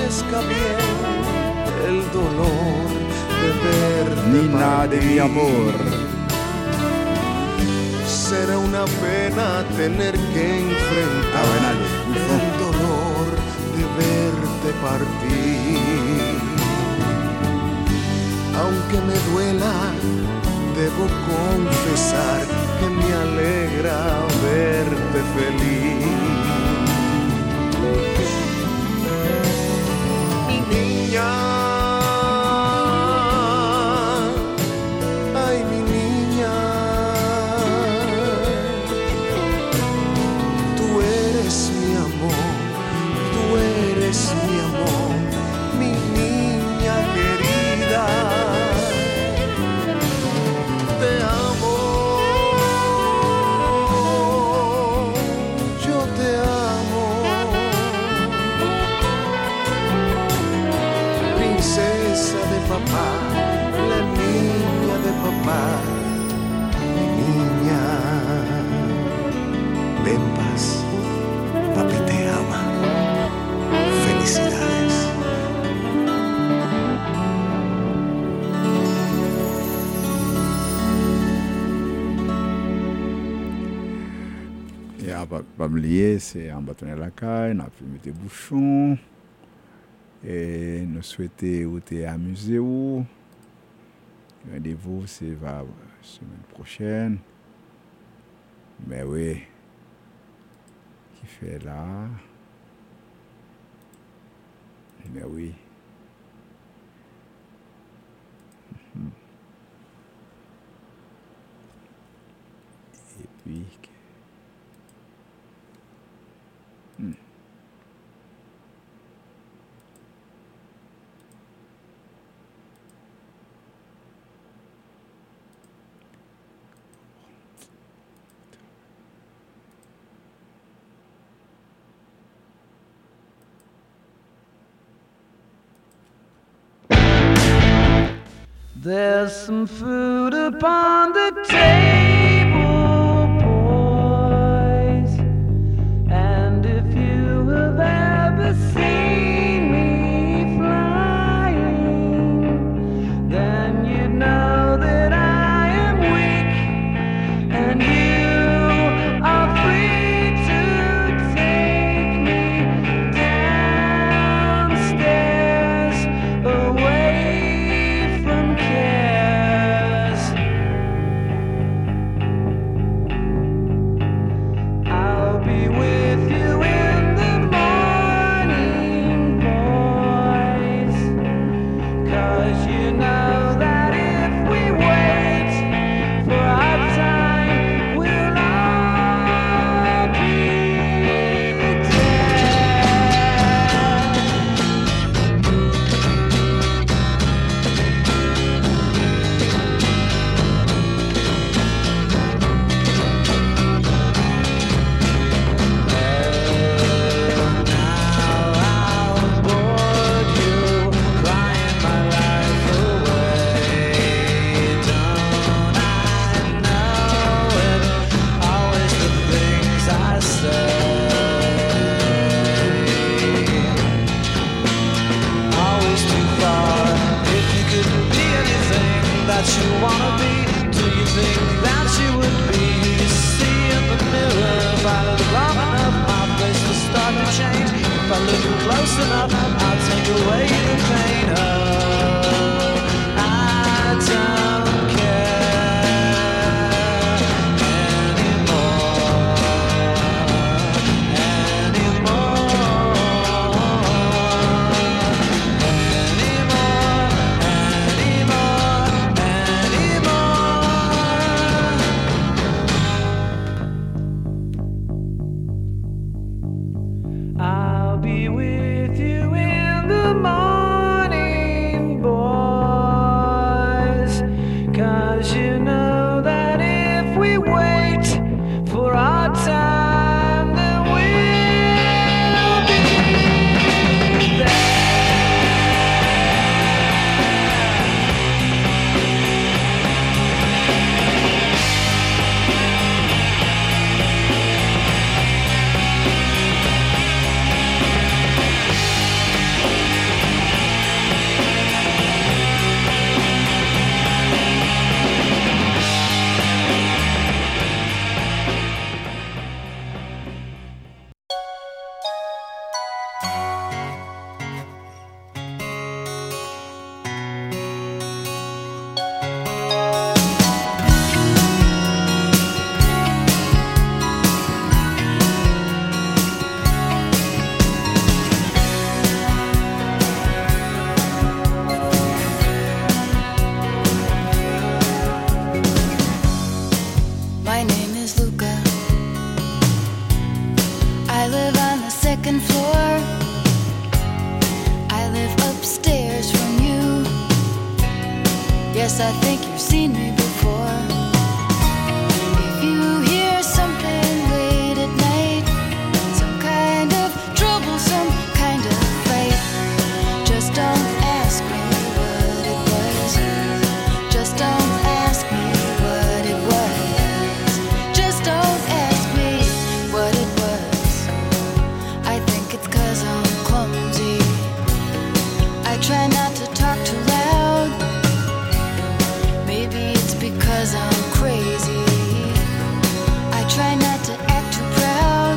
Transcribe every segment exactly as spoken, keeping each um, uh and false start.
parezca bien el dolor de verte Nina de mi amor. Será una pena tener que enfrentar el dolor de verte partir. Aunque me duela, debo confesar que me alegra verte feliz. Mi niña, ay mi niña, tú eres mi amor, tú eres mi amor, mi niña querida. Te amo, yo te amo, princesa de papá, la niña de papá, mi niña. Ven en paz, papi te ama, felicidades. Et à Bamlier, c'est en bâtonnet la caille, on a pu mettre des bouchons. Et nous souhaitons vous amuser. Rendez-vous, c'est la semaine prochaine. Mais oui, qui fait là? Mais oui. Mm-hmm. Et puis. Mm. There's some food upon the table, boys, and if you have ever seen me flying, then you'd know that I am weak, and you are free to take me downstairs, away from cares. Yes, I think you've seen me before. If you hear something late at night, some kind of trouble, some kind of fight, just don't ask me what it was. Just don't ask me what it was. Just don't ask me what it was. I think it's 'cause I'm clumsy. I try not to talk too loud. Maybe it's because I'm crazy. I try not to act too proud.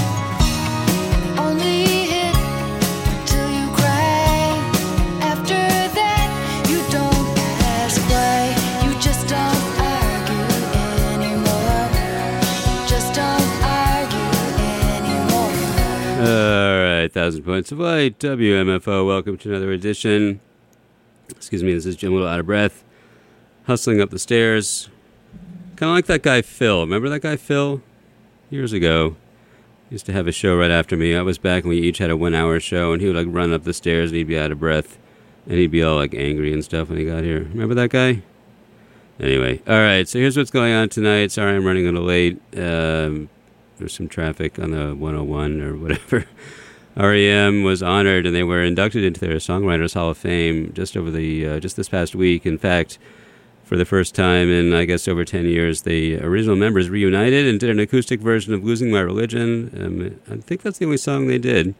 Only hit till you cry. After that, you don't ask why. You just don't argue anymore. Just don't argue anymore. All right, Thousand Points of Light, W M F O. Welcome to another edition. Excuse me, this is Jim, a little out of breath, hustling up the stairs. Kind of like that guy Phil. Remember that guy Phil? Years ago, he used to have a show right after me. I was back when we each had a one-hour show, and he would like run up the stairs, and he'd be out of breath, and he'd be all like angry and stuff when he got here. Remember that guy? Anyway, all right. So here's what's going on tonight. Sorry, I'm running a little late. Um, there's some traffic on the one oh one or whatever. R E M was honored, and they were inducted into their Songwriters Hall of Fame just over the uh, just this past week. In fact, for the first time in, I guess, over ten years, the original members reunited and did an acoustic version of Losing My Religion. Um, I think that's the only song they did.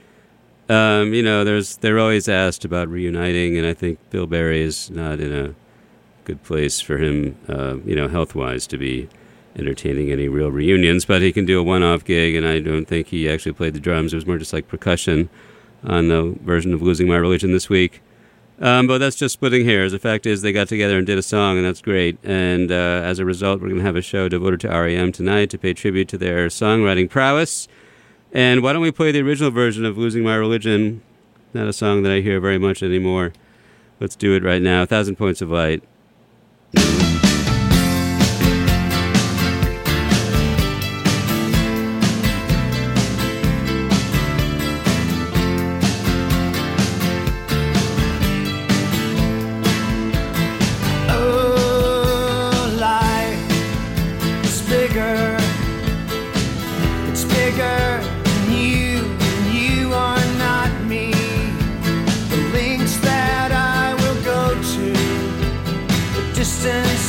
Um, you know, there's they're always asked about reuniting, and I think Bill Berry is not in a good place for him, uh, you know, health-wise, to be entertaining any real reunions, but he can do a one-off gig, and I don't think he actually played the drums. It was more just like percussion on the version of Losing My Religion this week. Um, but that's just splitting hairs. The fact is they got together and did a song, and that's great. And uh, as a result, we're going to have a show devoted to R E M tonight to pay tribute to their songwriting prowess. And why don't we play the original version of Losing My Religion? Not a song that I hear very much anymore. Let's do it right now. Thousand Points of Light. Distance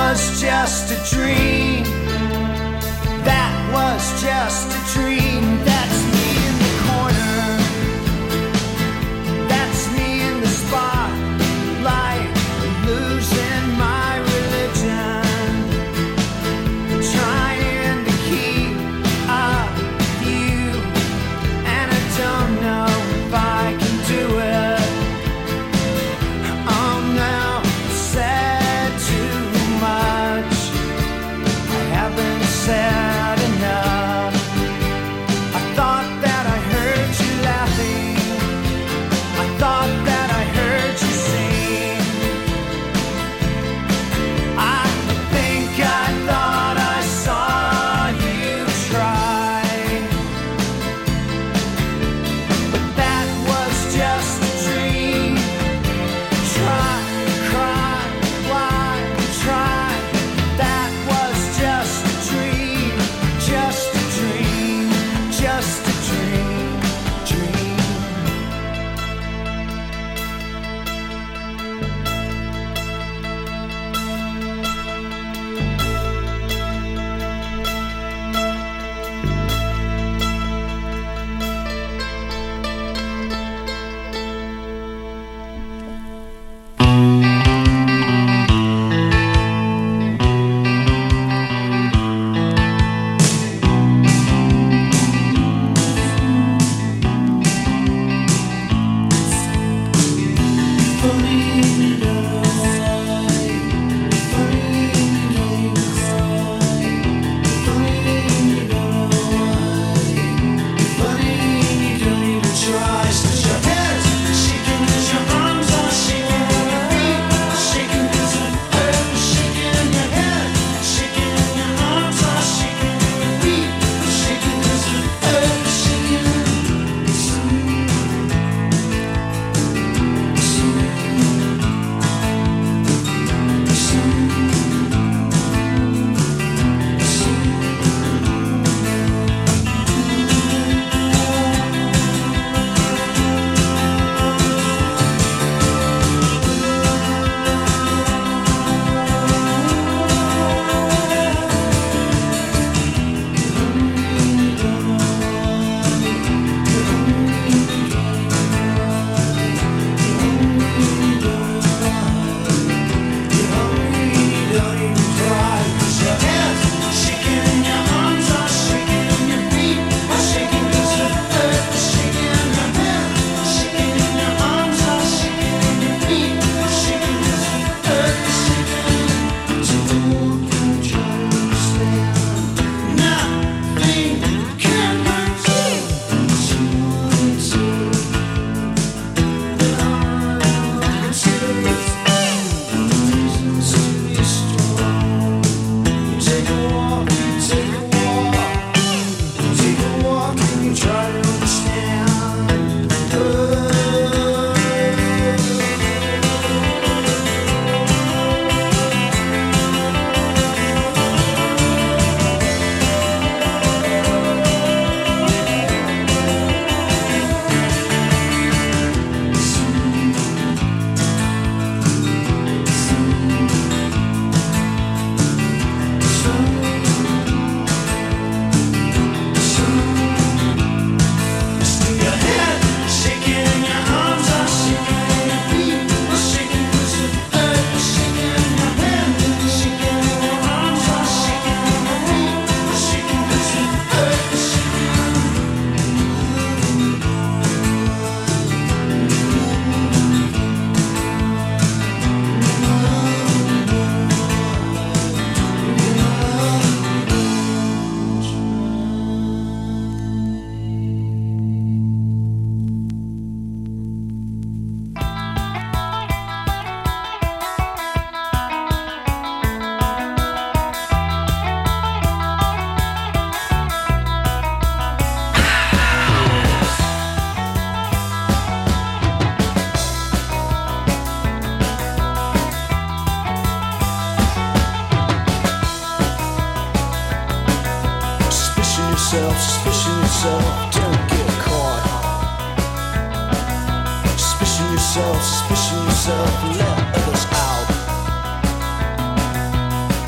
was just a dream. That was just a dream. That's me in the corner. That's me in the spotlight, losing my religion, trying to keep up with you, and I don't know if I can do it. I'm now said too much. I haven't said enough. I thought that I heard you laughing. I thought that I heard you sing. I think I thought I saw you try. But that was just a dream. Try, cry, why, try. That was just a dream. Just a dream. Just a dream. Dream. yourself, suspicion yourself, don't get caught. Suspicion yourself, suspicion yourself, let others out.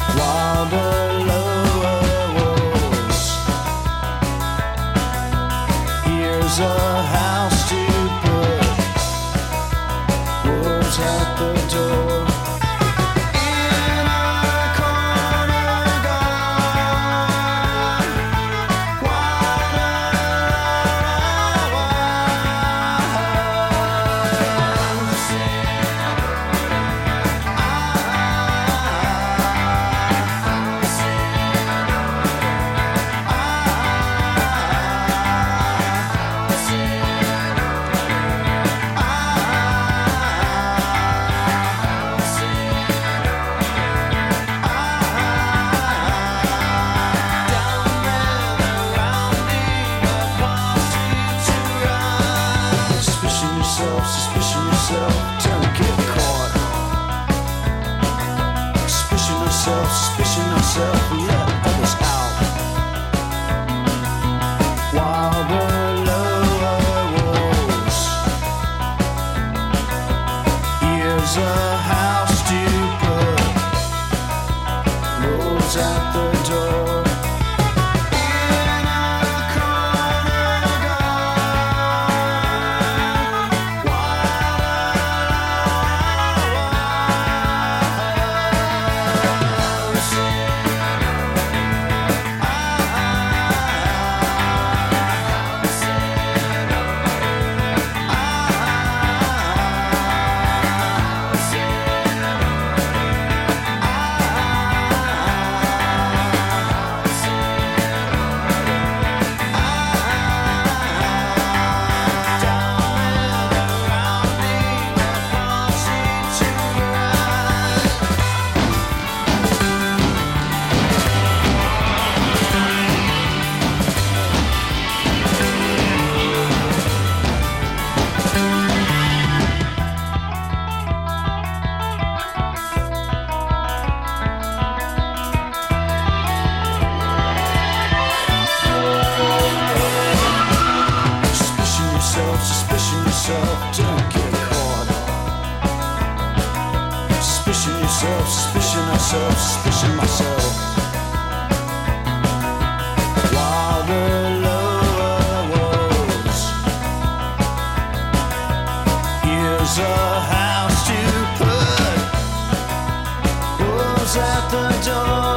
yourself, suspicion yourself, let others out. While the lower walls, here's a house to put rolls out the door. Suspicion yourself, don't get caught. Suspicion yourself, suspicion myself, suspicion myself. While the lower walls, here's a house to put rolls at the door.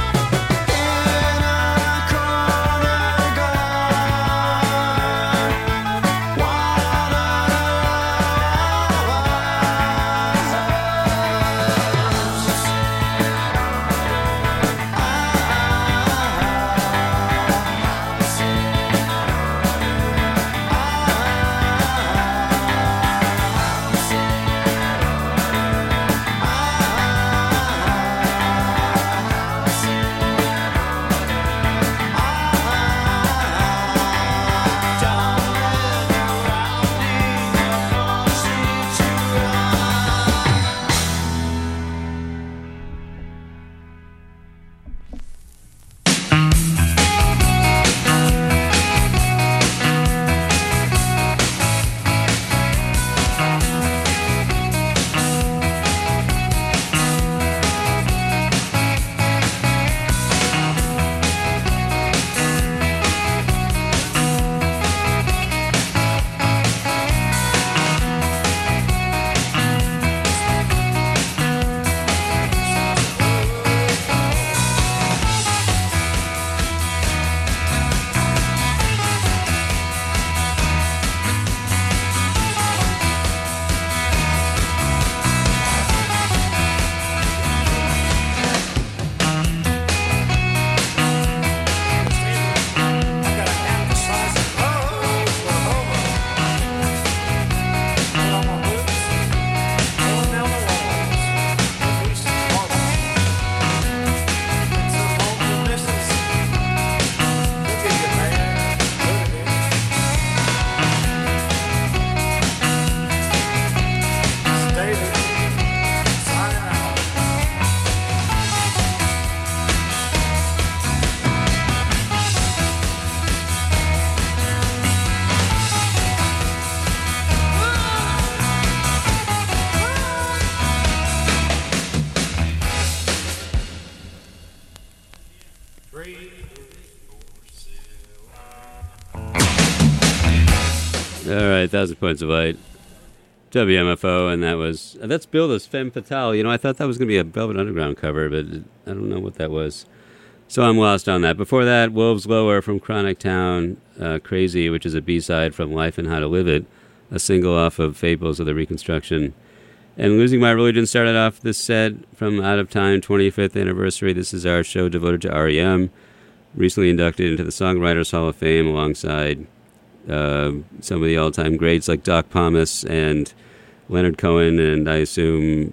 All right, Thousand Points of Light, W M F O, and that was that's billed as Femme Fatale. You know, I thought that was going to be a Velvet Underground cover, but I don't know what that was. So I'm lost on that. Before that, Wolves Lower from Chronic Town, uh, Crazy, which is a B-side from Life and How to Live It, a single off of Fables of the Reconstruction. And Losing My Religion started off this set from Out of Time, twenty-fifth anniversary. This is our show devoted to R E M, recently inducted into the Songwriters Hall of Fame alongside uh, some of the all-time greats like Doc Pomus and Leonard Cohen, and I assume,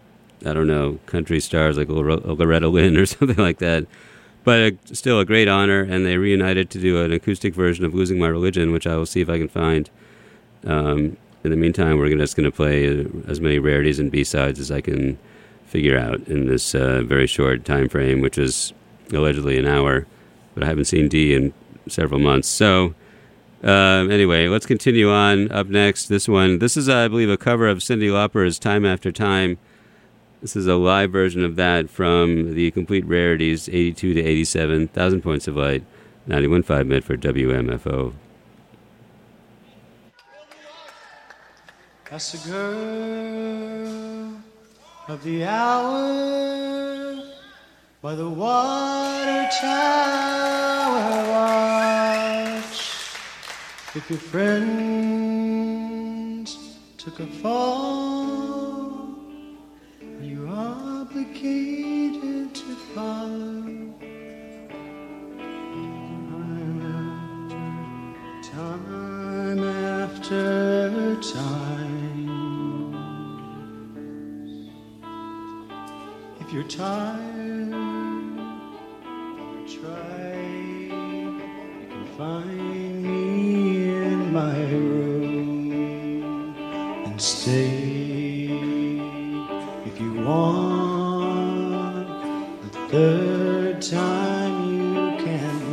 I don't know, country stars like Loretta Lynn or something like that. But uh, still a great honor, and they reunited to do an acoustic version of Losing My Religion, which I will see if I can find. Um, in the meantime, we're just going to play uh, as many rarities and B-sides as I can figure out in this uh, very short time frame, which is allegedly an hour, but I haven't seen Dee in several months. So uh, anyway, let's continue on. Up next, this one. This is, uh, I believe, a cover of Cyndi Lauper's Time After Time. This is a live version of that from the Complete Rarities, eighty-two to eighty-seven, Thousand Points of Light, ninety-one point five Medford W M F O. That's the girl of the hour by the water tower watch. If your friends took a fall, you're obligated to follow. Time after time. If you're tired or tried, you can find me in my room and stay. If you want the third time, you can't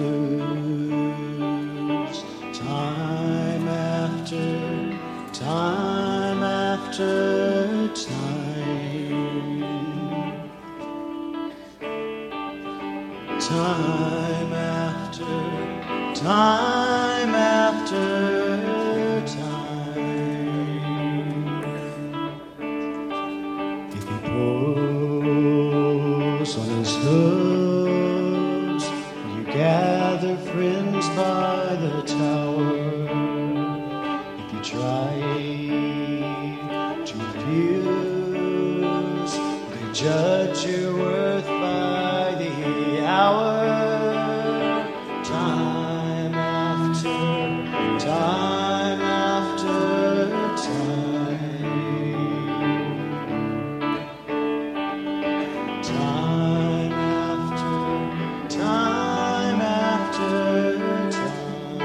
lose. Time after time after time. Time after time after time. If he pulls on his hooves, you gather friends by the tower. If you try to refuse, they judge your worth by the hour. Time after time after time. Time after time after time.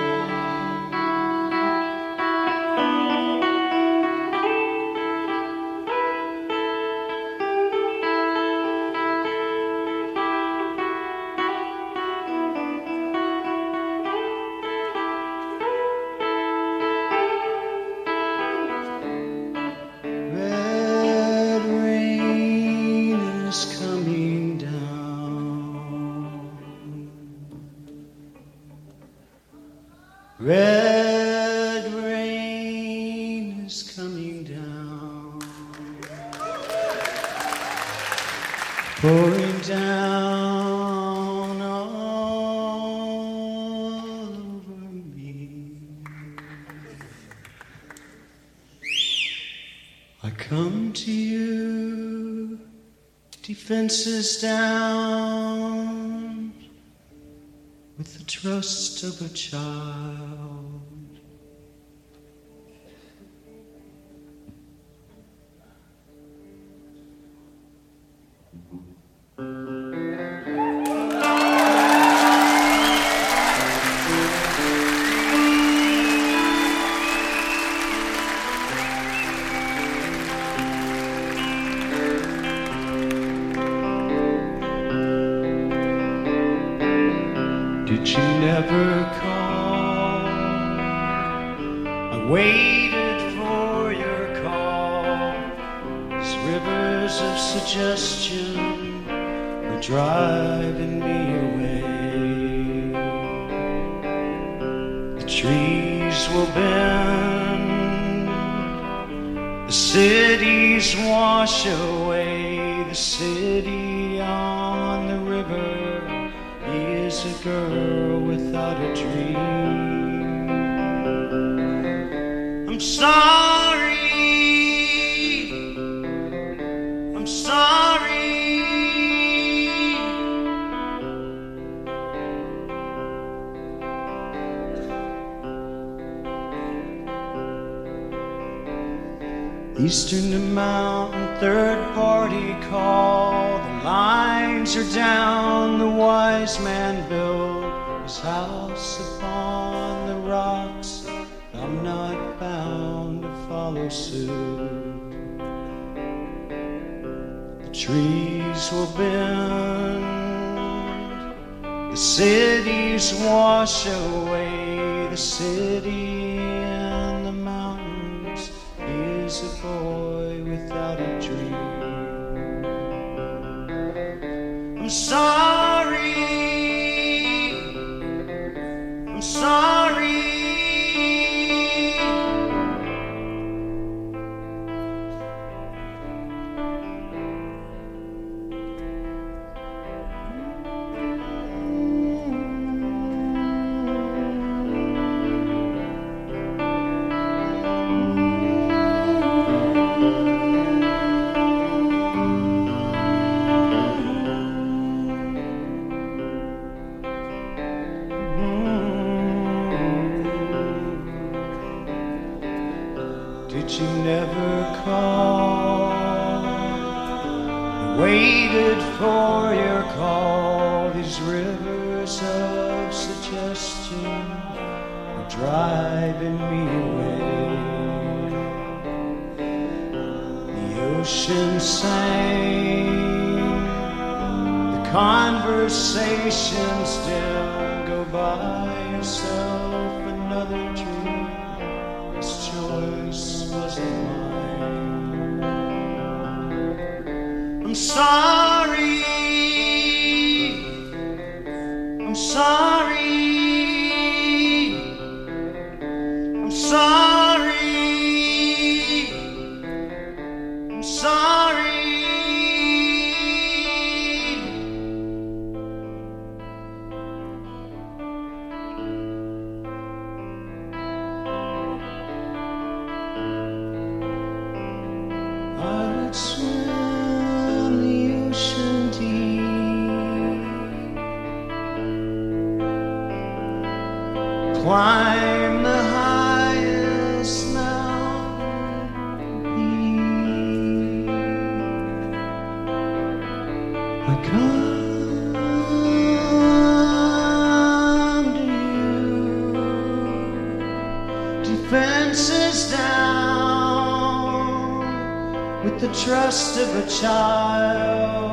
Red rain is coming down. Red rain is coming down. Pouring down all over me. I come to you, defenses down, with the trust of a child. Did you never call? I waited for your call. These rivers of suggestion were driving me away. The trees will bend, the cities wash away. The city on the river is a girl without a dream. I'm sorry, I'm sorry. Eastern to Mountain, third party call. The lines are down, the wise man built his house upon the rocks. I'm not bound to follow suit. The trees will bend, the cities wash away. The city and the mountains is a boy without a dream. I'm sorry, I'm sorry. Did you never call? I waited for your call. These rivers of suggestion are driving me away. The ocean sang, the conversations dim. Go buy yourself another dream. This choice wasn't mine. I'm sorry, I'm sorry, I'm sorry, I'm sorry. I would swim the ocean deep, climb the highest mountain. I come to you, defenses down, with the trust of a child.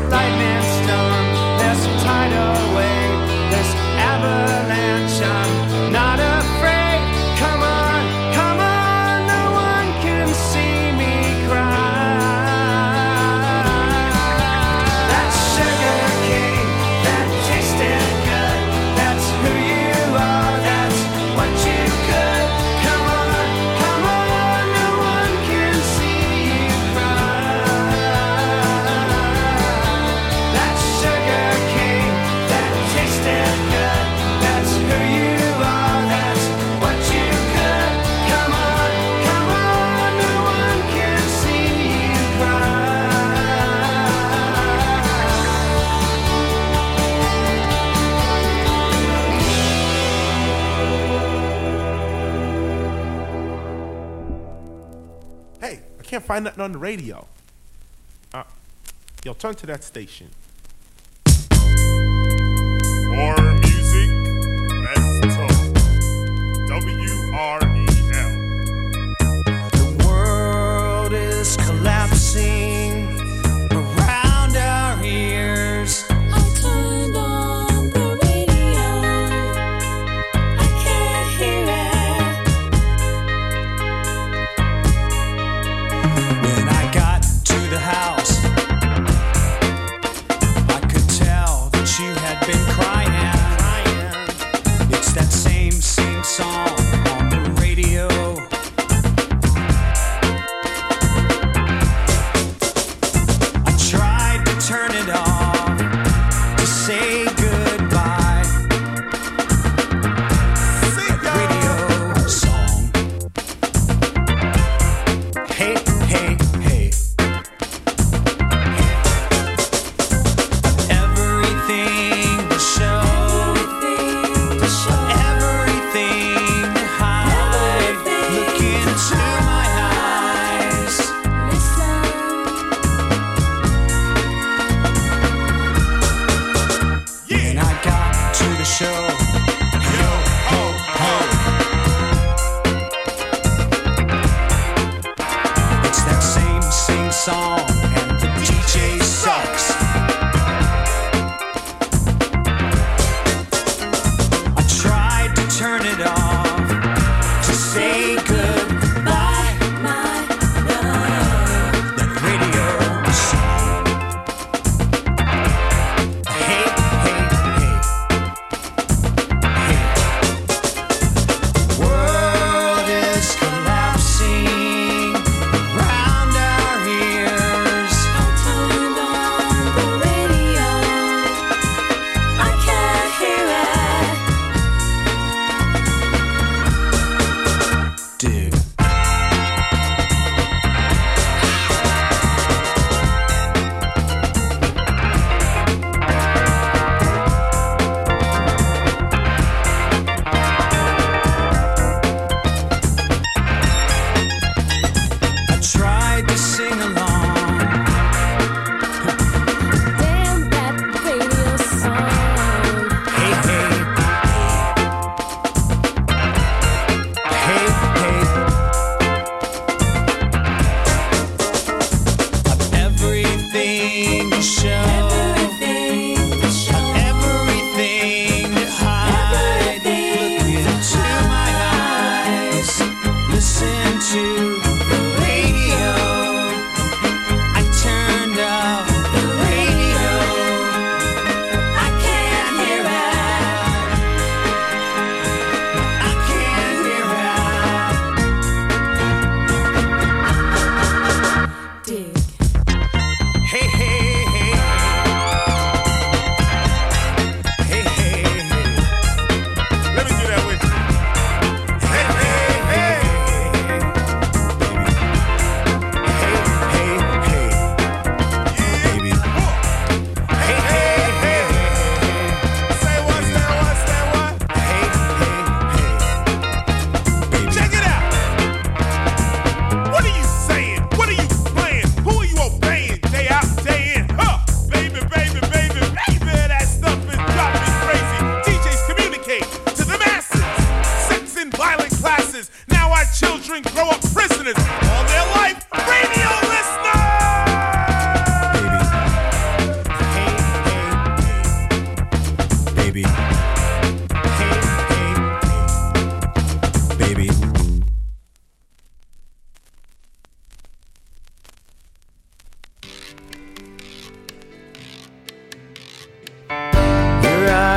lightning storm, this tidal wave, this avalanche. I'm not afraid. Come on, come on, no one can see me cry. That sugar cane, that tasted good, that's who you are, that's what you could. Come on, come on, no one can see you cry. That sugar cane, that tasted good, that's who you are, that's what you could. Come on, come on, no one can see you cry. Hey, I can't find nothing on the radio. Uh, yo, turn to that station. More music, less talk. W R E L. The world is collapsing around our ears. I turned on the radio. I can't hear it. When I got to the house, I could tell that you had been crying. It's that same, same song on the radio. I tried to turn it off to say goodbye. That radio song. Hey, hey, hey. Everything to show, everything to hide. Look into my eyes. When I got to the show, yo ho ho. It's that same sing song, and the D J sucks. I tried to turn it off to say goodbye. That radio song. Hey, hey, hey. Hey. World is collapsing around our ears. I turned on the radio. I can't hear it. Dude. I tried to sing along. Damn that radio song. Hey, hey, hey, hey. Of everything to show, Everything to show. everything to hide. Look into my eyes, listen to the radio. I turned off the radio. I can't hear I can't hear it. Dig. it. Hey, hey, hey.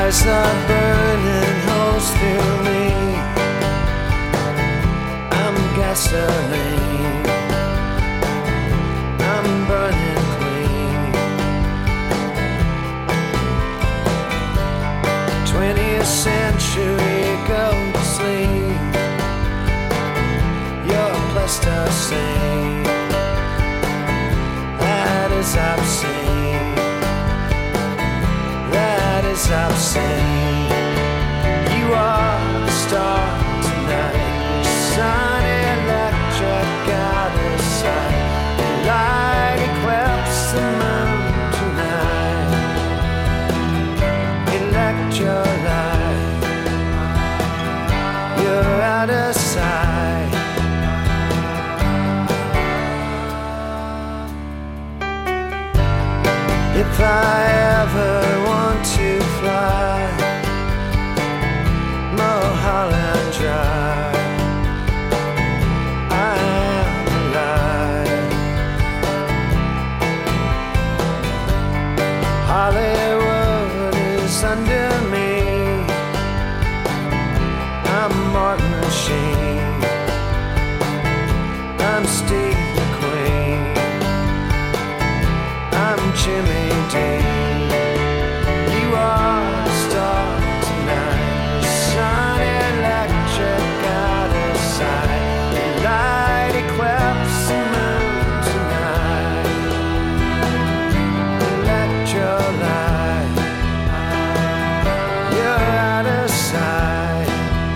eyes are burning holes through me. I'm gasoline. I'm burning clean. twentieth century, go to sleep. You're plasticine. That is obscene. That is obscene. You are the star tonight. Sun electric out of sight. The light eclipse the moon tonight. Electrolyte. You're out of sight. If I ever want to fly Mulholland Drive, I am alive. Hollywood is under me. I'm Martin Sheen. I'm Steve McQueen. I'm Jimmy Dean. You are the star tonight. Sun electric out of sight. The light eclipse the moon tonight. Electrolyte. You're out of sight.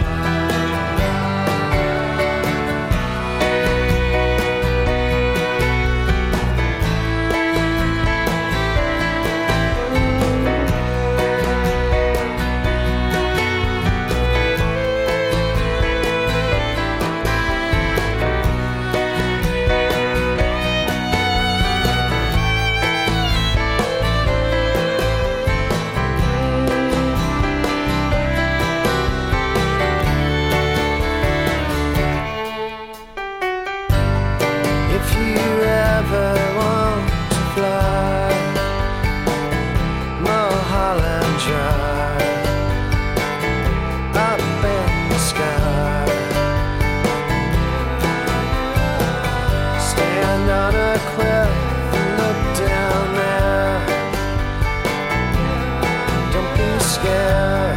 If you ever want to fly Mulholland Drive up in the sky, stand on a cliff and look down there. Don't be scared.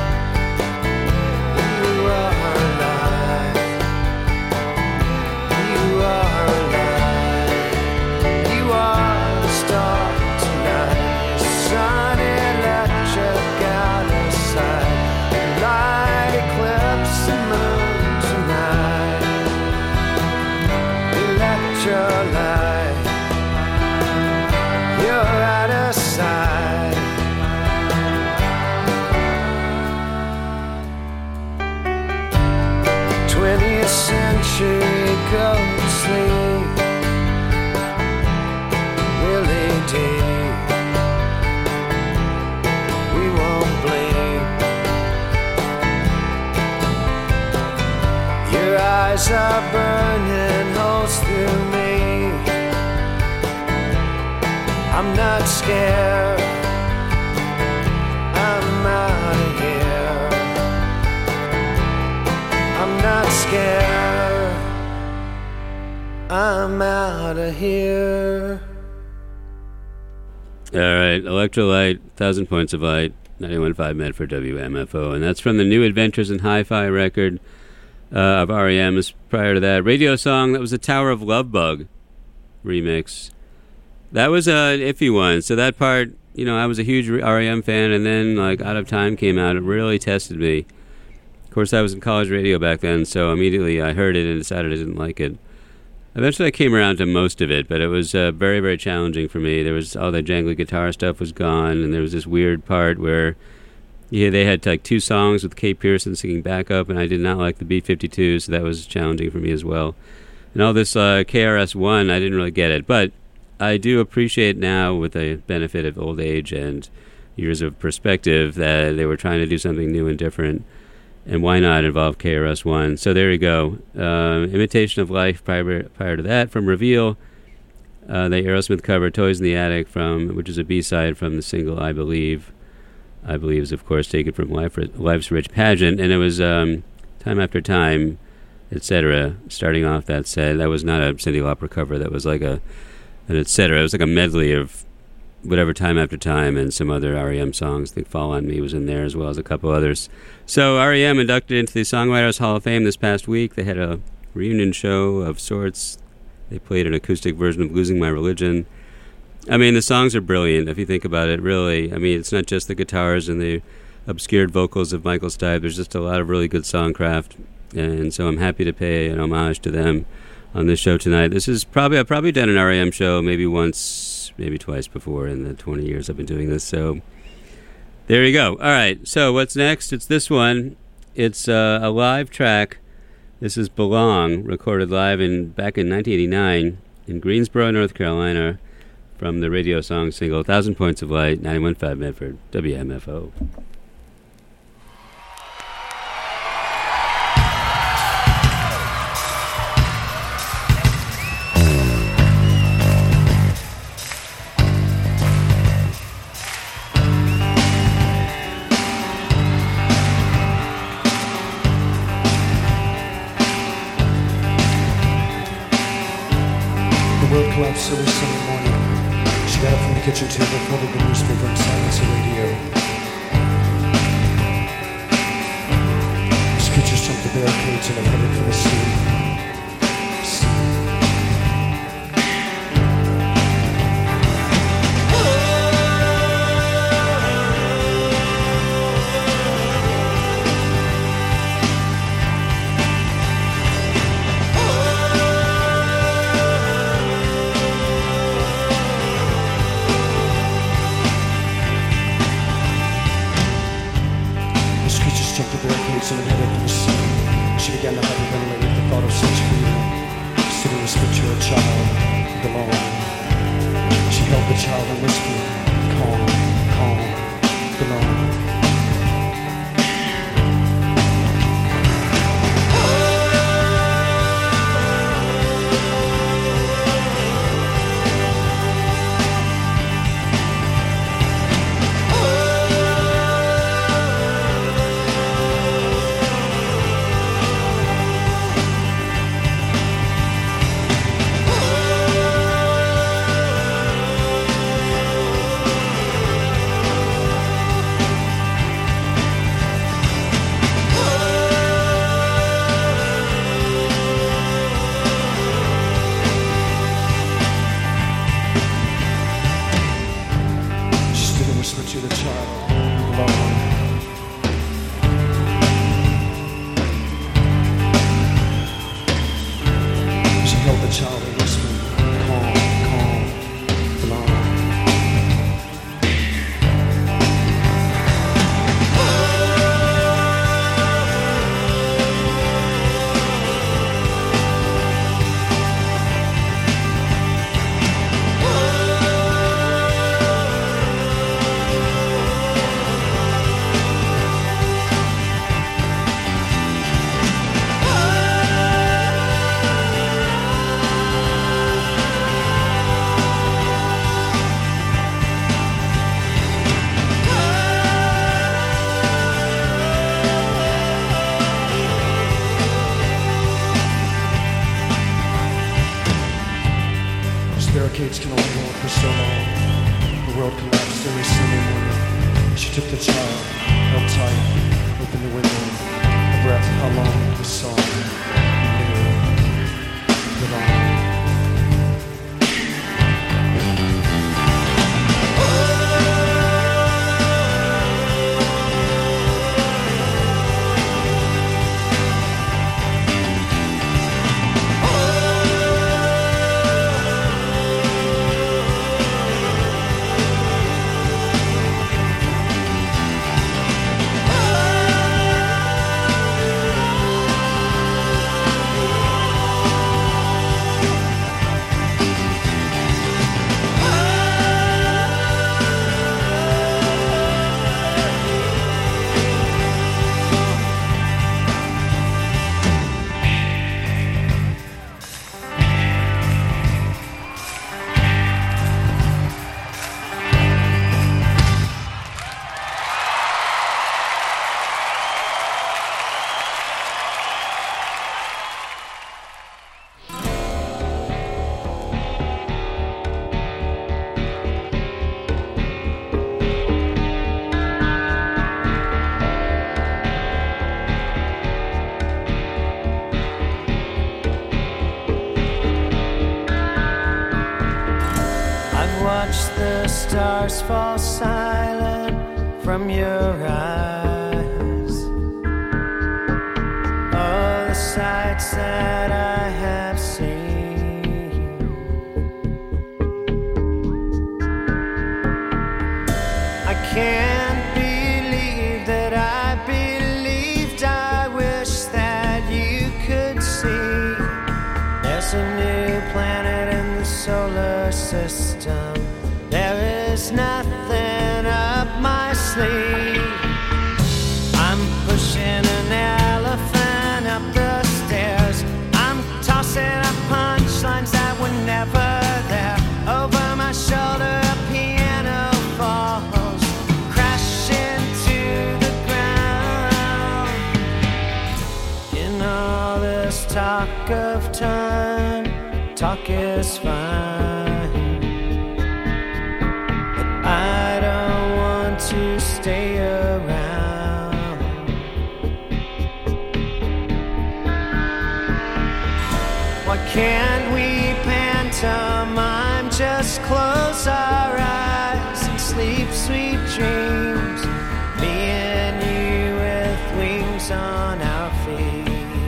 You are alive. You are alive. You are the star tonight. Sun electric out of sight. Light eclipse the moon tonight. Electrolyte. You're out of sight. twentieth century, go to sleep. Willie D. We won't bleed. Your eyes are burning holes through me. I'm not scared. I'm out of here. I'm not scared. I'm out of here. All right, Electrolyte, Thousand Points of Light, ninety-one point five Medford W M F O, and that's from the New Adventures in Hi-Fi record uh, of R E M's. Prior to that, radio song, that was the Tower of Love Bug remix. That was an iffy one, so that part, you know, I was a huge R E M fan, and then, like, Out of Time came out, it really tested me. Of course, I was in college radio back then, so immediately I heard it and decided I didn't like it. Eventually I came around to most of it, but it was uh, very, very challenging for me. There was all the jangly guitar stuff was gone, and there was this weird part where yeah, they had like two songs with Kay Pearson singing backup, and I did not like the B fifty-two, so that was challenging for me as well. And all this uh, K R S One, I didn't really get it, but I do appreciate now, with the benefit of old age and years of perspective, that they were trying to do something new and different. And why not involve K R S One? So there you go. Uh, Imitation of Life prior, prior to that from Reveal. Uh, the Aerosmith cover Toys in the Attic, from which is a B-side from the single I Believe. I believe is, of course, taken from Life, Life's Rich Pageant. And it was um, Time After Time, et cetera, starting off that set. That was not a Cyndi Lauper cover. That was like a, an et cetera. It was like a medley of whatever Time After Time and some other R E M songs. I think Fall On Me was in there as well as a couple others. So R E M inducted into the Songwriters Hall of Fame this past week. They had a reunion show of sorts. They played an acoustic version of Losing My Religion. I mean, the songs are brilliant if you think about it, really. I mean, it's not just the guitars and the obscured vocals of Michael Stipe. There's just a lot of really good songcraft. And so I'm happy to pay an homage to them on this show tonight. This is probably, I've probably done an R E M show maybe once, maybe twice before in the twenty years I've been doing this. So there you go. All right. So what's next? It's this one. It's uh, a live track. This is Belong, recorded live in back in nineteen eighty-nine in Greensboro, North Carolina, from the radio song single Thousand Points of Light, ninety-one point five Medford, W M F O. So this Sunday morning, she got up from the kitchen table, folded the newspaper, and silenced the radio. These creatures jumped the barricades and are headed for the sea. And headed for the sea. She began to hyperventilate with the thought of such freedom. Sitting was picture a child, belong. She held the child and whispered, calm, calm, belong. Barricades can only go on for so long. The world collapsed every Sunday morning. She took the child, held tight, opened the window. A breath, how long the song knew, belong. silent from your eyes. All the sights that I have seen, I can't believe that I believed. I wish that you could see there's a new planet in the solar system. There is nothing up my sleeve. I'm pushing an elephant up the stairs. I'm tossing up punchlines that were never there. Over my shoulder a piano falls, crashing to the ground. In all this talk of time, talk is fine, but I don't want to stay around. Why can't we pantomime? Just close our eyes and sleep sweet dreams. Me and you with wings on our feet.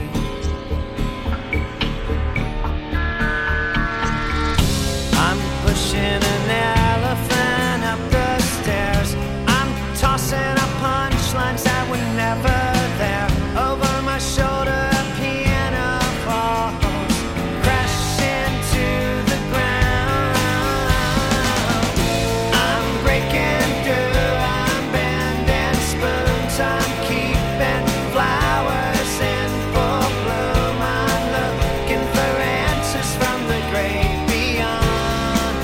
I'm pushing an elephant up the stairs. I'm tossing up punchlines that were never there. Over my shoulder a piano falls, crashing to the ground. I'm breaking through, I'm bending spoons, I'm keeping flowers in full bloom. I'm looking for answers from the great beyond.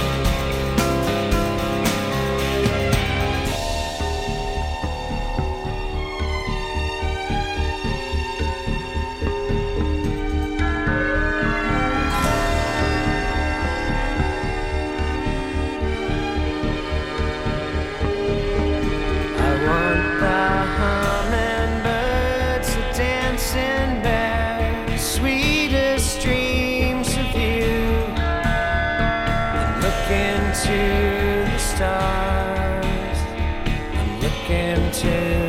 I want the hummingbirds, the dancing bears, sweetest dreams of you, and look into the stars. I'm looking to